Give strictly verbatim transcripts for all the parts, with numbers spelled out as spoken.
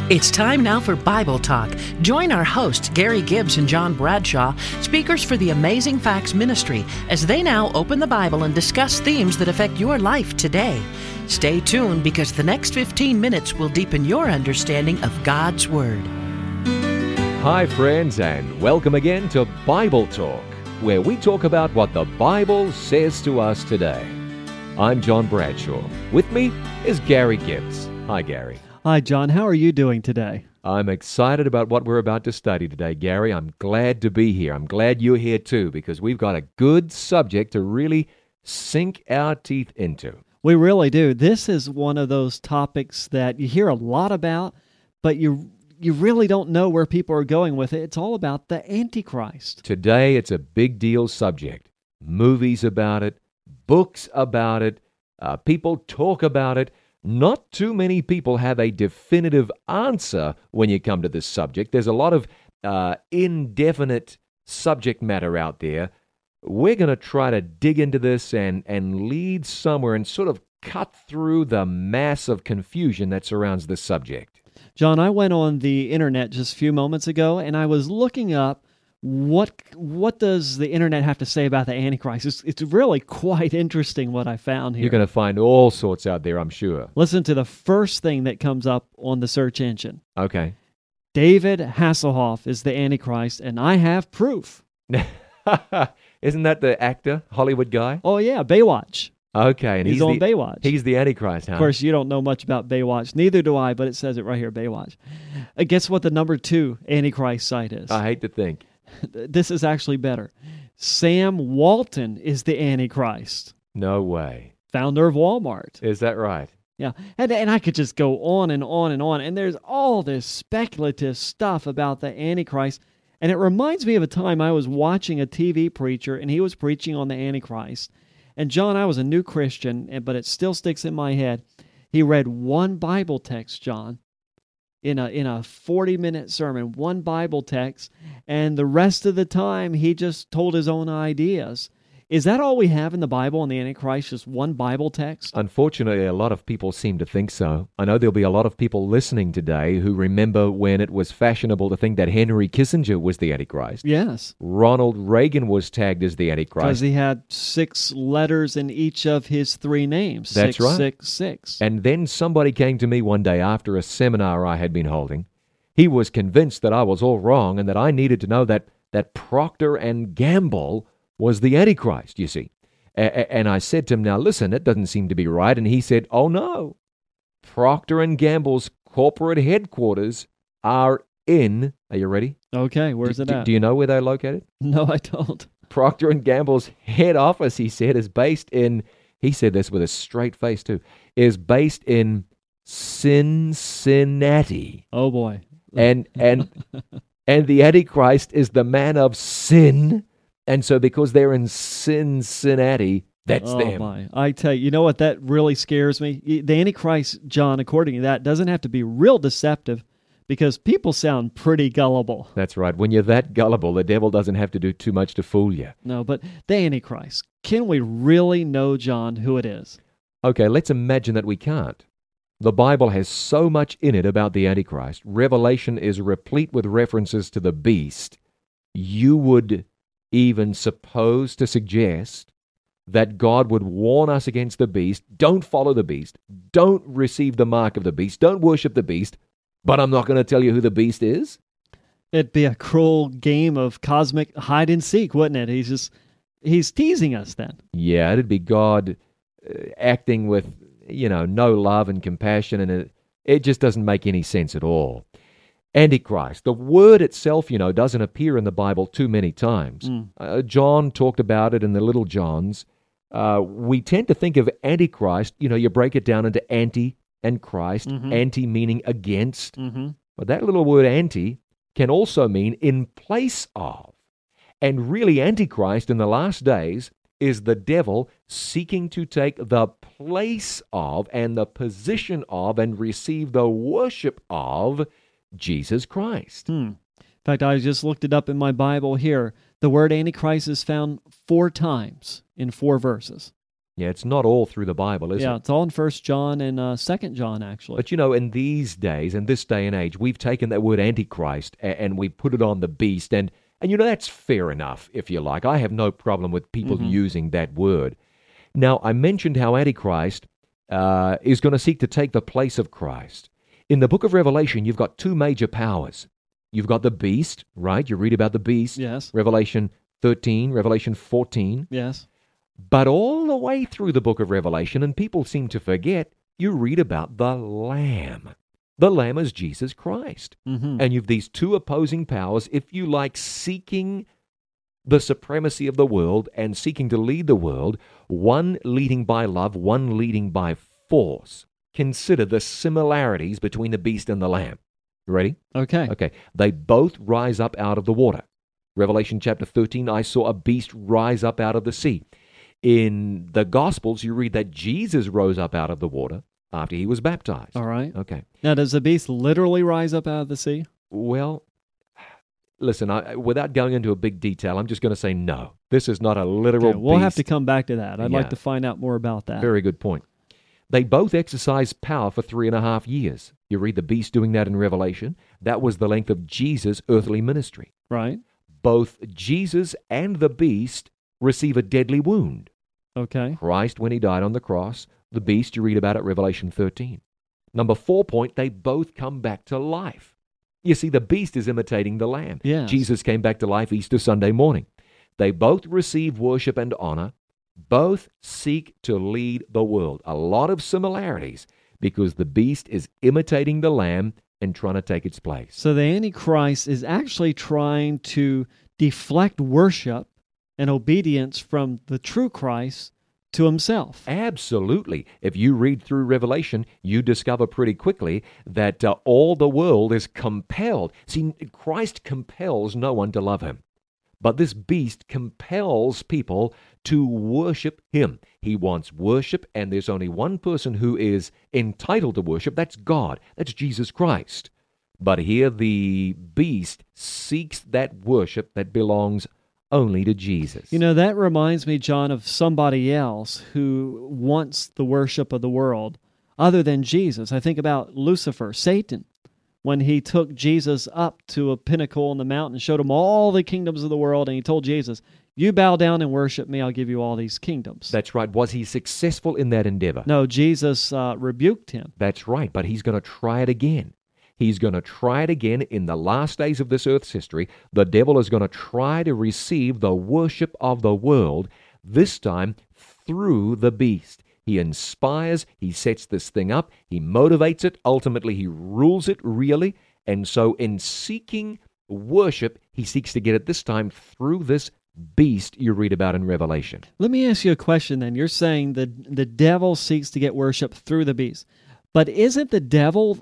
It's time now for Bible Talk. Join our hosts, Gary Gibbs and John Bradshaw, speakers for the Amazing Facts Ministry, as they now open the Bible and discuss themes that affect your life today. Stay tuned because the next fifteen minutes will deepen your understanding of God's Word. Hi, friends, and welcome again to Bible Talk, where we talk about what the Bible says to us today. I'm John Bradshaw. With me is Gary Gibbs. Hi, Gary. Hi, John. How are you doing today? I'm excited about what we're about to study today, Gary. I'm glad to be here. I'm glad you're here too, because we've got a good subject to really sink our teeth into. We really do. This is one of those topics that you hear a lot about, but you you really don't know where people are going with it. It's all about the Antichrist. Today, it's a big deal subject. Movies about it, books about it, uh, people talk about it. Not too many people have a definitive answer when you come to this subject. There's a lot of uh, indefinite subject matter out there. We're going to try to dig into this and, and lead somewhere and sort of cut through the mass of confusion that surrounds this subject. John, I went on the internet just a few moments ago, and I was looking up what what does the internet have to say about the Antichrist. It's, it's really quite interesting what I found here. You're going to find all sorts out there, I'm sure. Listen to the first thing that comes up on the search engine. Okay. David Hasselhoff is the Antichrist, and I have proof. Isn't that the actor, Hollywood guy? Oh, yeah, Baywatch. Okay. And he's, he's on the, Baywatch. He's the Antichrist, huh? Of course, you don't know much about Baywatch. Neither do I, but it says it right here, Baywatch. Uh, guess what the number two Antichrist site is? I hate to think. This is actually better. Sam Walton is the Antichrist. No way. Founder of Walmart. Is that right? Yeah, and, and I could just go on and on and on, and there's all this speculative stuff about the Antichrist, and it reminds me of a time I was watching a T V preacher, and he was preaching on the Antichrist. And John, I was a new Christian, but it still sticks in my head. He read one Bible text, John, in a in a forty-minute sermon, one Bible text, and the rest of the time he just told his own ideas. Is that all we have in the Bible on the Antichrist, just one Bible text? Unfortunately, a lot of people seem to think so. I know there'll be a lot of people listening today who remember when it was fashionable to think that Henry Kissinger was the Antichrist. Yes. Ronald Reagan was tagged as the Antichrist. Because he had six letters in each of his three names. That's six, right. Six, six. And then somebody came to me one day after a seminar I had been holding. He was convinced that I was all wrong and that I needed to know that, that Procter and Gamble was the Antichrist, you see. A- and I said to him, now listen, it doesn't seem to be right. And he said, oh no, Procter and Gamble's corporate headquarters are in, are you ready? Okay, where's do, it do, at? Do you know where they're located? No, I don't. Procter and Gamble's head office, he said, is based in, he said this with a straight face too, is based in Cincinnati. Oh boy. And and and the Antichrist is the man of sin. And so because they're in Cincinnati, that's oh them. My. I tell you, you know what? That really scares me. The Antichrist, John, according to that, doesn't have to be real deceptive because people sound pretty gullible. That's right. When you're that gullible, the devil doesn't have to do too much to fool you. No, but the Antichrist, can we really know, John, who it is? Okay, let's imagine that we can't. The Bible has so much in it about the Antichrist. Revelation is replete with references to the beast. You would even suppose to suggest that God would warn us against the beast. Don't follow the beast. Don't receive the mark of the beast. Don't worship the beast. But I'm not going to tell you who the beast is. It'd be a cruel game of cosmic hide and seek, wouldn't it? He's just, he's teasing us then. Yeah, it'd be God uh, acting with, you know, no love and compassion, and it, it just doesn't make any sense at all. Antichrist, the word itself, you know, doesn't appear in the Bible too many times. Mm. Uh, John talked about it in the Little Johns. Uh, we tend to think of Antichrist, you know, you break it down into anti and Christ, mm-hmm. anti meaning against. Mm-hmm. But that little word anti can also mean in place of. And really, Antichrist in the last days is the devil seeking to take the place of and the position of and receive the worship of Jesus Christ. Hmm. In fact, I just looked it up in my Bible here. The word Antichrist is found four times in four verses. Yeah, it's not all through the Bible, is yeah, it? it's all in First John and uh, Second John, actually. But you know, in these days, in this day and age, we've taken that word Antichrist a- and we put it on the beast. And, and you know, that's fair enough, if you like. I have no problem with people Mhm. using that word. Now, I mentioned how Antichrist uh, is going to seek to take the place of Christ. In the book of Revelation, you've got two major powers. You've got the beast, right? You read about the beast. Yes. Revelation thirteen, Revelation fourteen. Yes. But all the way through the book of Revelation, and people seem to forget, you read about the Lamb. The Lamb is Jesus Christ. Mm-hmm. And you've these two opposing powers, if you like, seeking the supremacy of the world and seeking to lead the world, one leading by love, one leading by force. Consider the similarities between the beast and the Lamb. Ready? Okay. Okay. They both rise up out of the water. Revelation chapter thirteen, I saw a beast rise up out of the sea. In the Gospels, you read that Jesus rose up out of the water after he was baptized. All right. Okay. Now, does the beast literally rise up out of the sea? Well, listen, I, without going into a big detail, I'm just going to say no. This is not a literal Okay, we'll beast. have to come back to that. I'd Yeah. like to find out more about that. Very good point. They both exercised power for three and a half years. You read the beast doing that in Revelation. That was the length of Jesus' earthly ministry. Right. Both Jesus and the beast receive a deadly wound. Okay. Christ, when he died on the cross, the beast, you read about it, Revelation thirteen. Number four point, they both come back to life. You see, the beast is imitating the Lamb. Yes. Jesus came back to life Easter Sunday morning. They both receive worship and honor. Both seek to lead the world. A lot of similarities because the beast is imitating the Lamb and trying to take its place. So the Antichrist is actually trying to deflect worship and obedience from the true Christ to himself. Absolutely. If you read through Revelation, you discover pretty quickly that uh, all the world is compelled. See, Christ compels no one to love him. But this beast compels people to worship him. He wants worship, and there's only one person who is entitled to worship. That's God. That's Jesus Christ. But here the beast seeks that worship that belongs only to Jesus. You know, that reminds me, John, of somebody else who wants the worship of the world other than Jesus. I think about Lucifer, Satan, when he took Jesus up to a pinnacle on the mountain and showed him all the kingdoms of the world, and he told Jesus, you bow down and worship me, I'll give you all these kingdoms. That's right. Was he successful in that endeavor? No, Jesus uh, rebuked him. That's right, but he's going to try it again. He's going to try it again in the last days of this earth's history. The devil is going to try to receive the worship of the world, this time through the beast. He inspires, he sets this thing up, he motivates it, ultimately he rules it really, and so in seeking worship, he seeks to get it this time through this beast you read about in Revelation. Let me ask you a question then. You're saying the, the devil seeks to get worship through the beast, but isn't the devil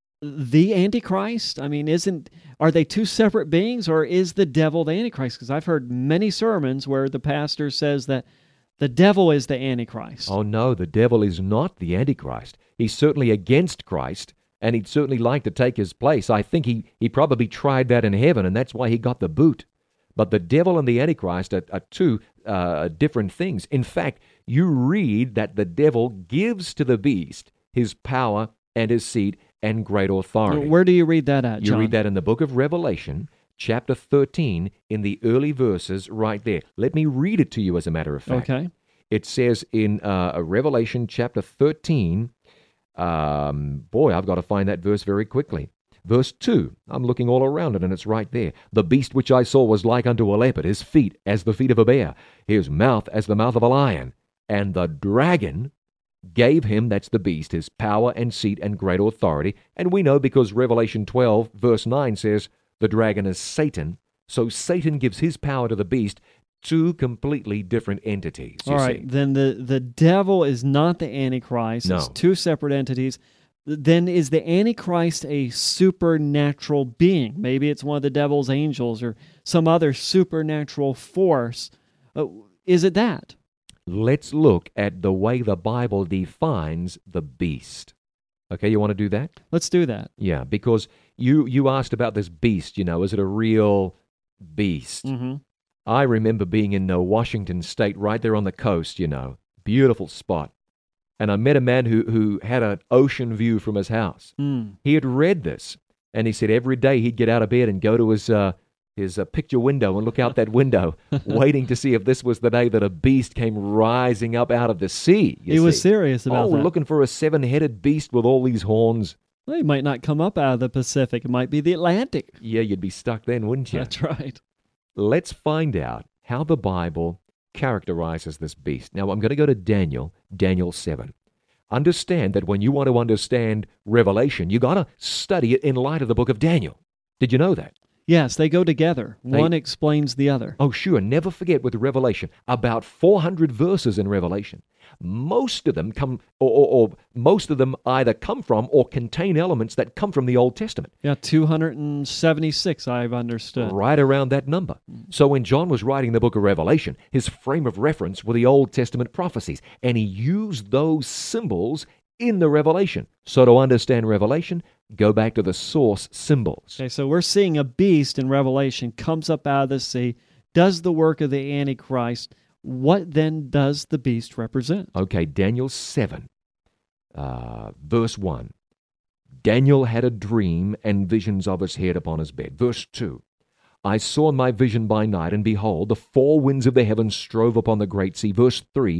the Antichrist? I mean, isn't are they two separate beings, or is the devil the Antichrist? Because I've heard many sermons where the pastor says that the devil is the Antichrist. Oh no, the devil is not the Antichrist. He's certainly against Christ, and he'd certainly like to take his place. I think he, he probably tried that in heaven, and that's why he got the boot. But the devil and the Antichrist are, are two uh, different things. In fact, you read that the devil gives to the beast his power and his seat and great authority. Where do you read that at, You John? read that in the book of Revelation, chapter thirteen, in the early verses right there. Let me read it to you as a matter of fact. Okay. It says in uh, Revelation chapter thirteen, um, boy, I've got to find that verse very quickly. Verse two, I'm looking all around it, and it's right there. The beast which I saw was like unto a leopard, his feet as the feet of a bear, his mouth as the mouth of a lion. And the dragon gave him, that's the beast, his power and seat and great authority. And we know because Revelation twelve, verse nine says, the dragon is Satan. So Satan gives his power to the beast, two completely different entities. You All right, see. then the, the devil is not the Antichrist. No. It's two separate entities. Then is the Antichrist a supernatural being? Maybe it's one of the devil's angels or some other supernatural force. Uh, is it that? Let's look at the way the Bible defines the beast. Okay, you want to do that? Let's do that. Yeah, because you, you asked about this beast, you know, is it a real beast? Mm-hmm. I remember being in uh, Washington State, right there on the coast, you know. beautiful spot. And I met a man who, who had an ocean view from his house. Mm. He had read this, and he said every day he'd get out of bed and go to his uh, his uh, picture window and look out that window, waiting to see if this was the day that a beast came rising up out of the sea. He was serious about oh, that. looking for a seven-headed beast with all these horns. Well, he might not come up out of the Pacific. It might be the Atlantic. Yeah, you'd be stuck then, wouldn't you? That's right. Let's find out how the Bible characterizes this beast. Now, I'm going to go to Daniel, Daniel seven. Understand that when you want to understand Revelation, you got to study it in light of the book of Daniel. Did you know that? Yes, they go together. They- One explains the other. Oh, sure. Never forget with Revelation, about four hundred verses in Revelation. Most of them come, or, or, or most of them either come from or contain elements that come from the Old Testament. Yeah, two hundred seventy-six, I've understood. Right around that number. So when John was writing the book of Revelation, his frame of reference were the Old Testament prophecies, and he used those symbols in the Revelation. So to understand Revelation, go back to the source symbols. Okay, so we're seeing a beast in Revelation comes up out of the sea, does the work of the Antichrist. What then does the beast represent? Okay, Daniel seven, uh, verse one. Daniel had a dream and visions of his head upon his bed. Verse two. I saw in my vision by night, and behold, the four winds of the heavens strove upon the great sea. Verse three.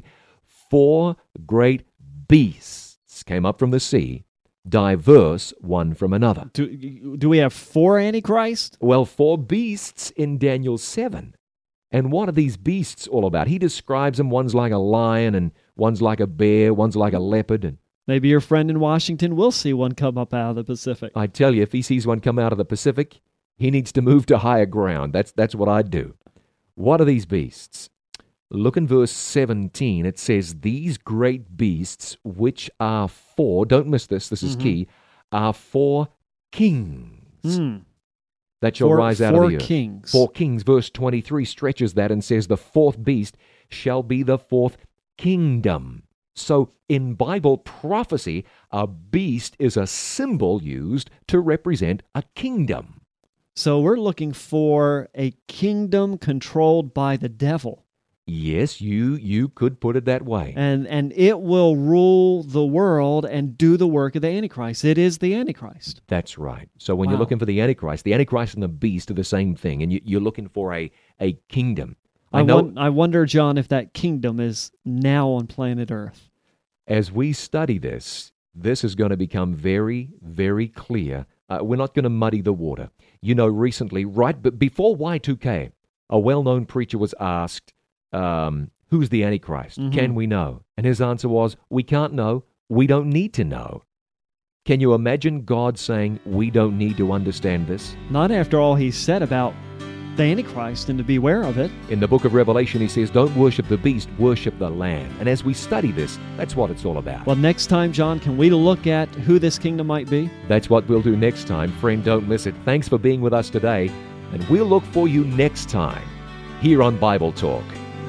Four great beasts came up from the sea, diverse one from another. Do, do we have four Antichrists? Well, four beasts in Daniel seven. And what are these beasts all about? He describes them. One's like a lion, and one's like a bear, one's like a leopard. And Maybe your friend in Washington will see one come up out of the Pacific. I tell you, if he sees one come out of the Pacific, he needs to move to higher ground. That's, that's what I'd do. What are these beasts? Look in verse seventeen. It says, these great beasts, which are four, don't miss this, this is Mm-hmm. key, are four kings Mm. that shall Four, rise out four of the earth. kings. Four kings. Verse twenty-three stretches that and says, the fourth beast shall be the fourth kingdom. So in Bible prophecy, a beast is a symbol used to represent a kingdom. So we're looking for a kingdom controlled by the devil. Yes, you you could put it that way. And and it will rule the world and do the work of the Antichrist. It is the Antichrist. That's right. So when Wow. you're looking for the Antichrist, the Antichrist and the beast are the same thing, and you, you're looking for a, a kingdom. I, I, know won- I wonder, John, if that kingdom is now on planet Earth. as we study this, this is going to become very, very clear. Uh, we're not going to muddy the water. You know, recently, right but before Y two K, a well-known preacher was asked, um, who's the Antichrist? Mhm. Can we know? And his answer was, we can't know. We don't need to know. Can you imagine God saying, we don't need to understand this? Not after all he said about the Antichrist and to beware of it. In the book of Revelation, he says, don't worship the beast, worship the Lamb. And as we study this, that's what it's all about. Well, next time, John, can we look at who this kingdom might be? That's what we'll do next time. Friend, don't miss it. Thanks for being with us today, and we'll look for you next time here on Bible Talk.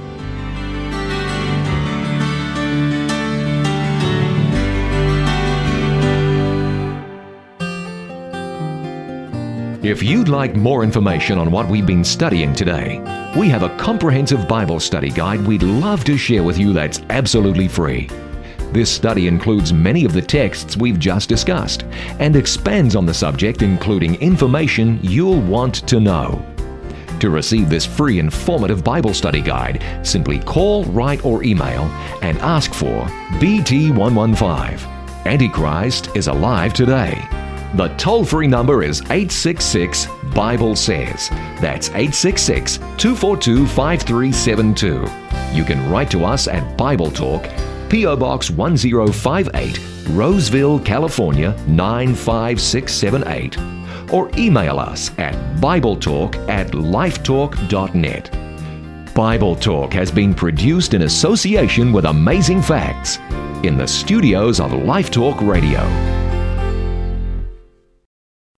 If you'd like more information on what we've been studying today, we have a comprehensive Bible study guide we'd love to share with you that's absolutely free. This study includes many of the texts we've just discussed and expands on the subject, including information you'll want to know. To receive this free informative Bible study guide, simply call, write, or email and ask for B T one one five. Antichrist is alive today. The toll-free number is eight six six, Bible says. That's eight six six, two four two, five three seven two. You can write to us at Bible Talk, P O Box one zero five eight, Roseville, California nine five six seven eight, or email us at BibleTalk at lifetalk dot net. Bible Talk has been produced in association with Amazing Facts in the studios of Life Talk Radio.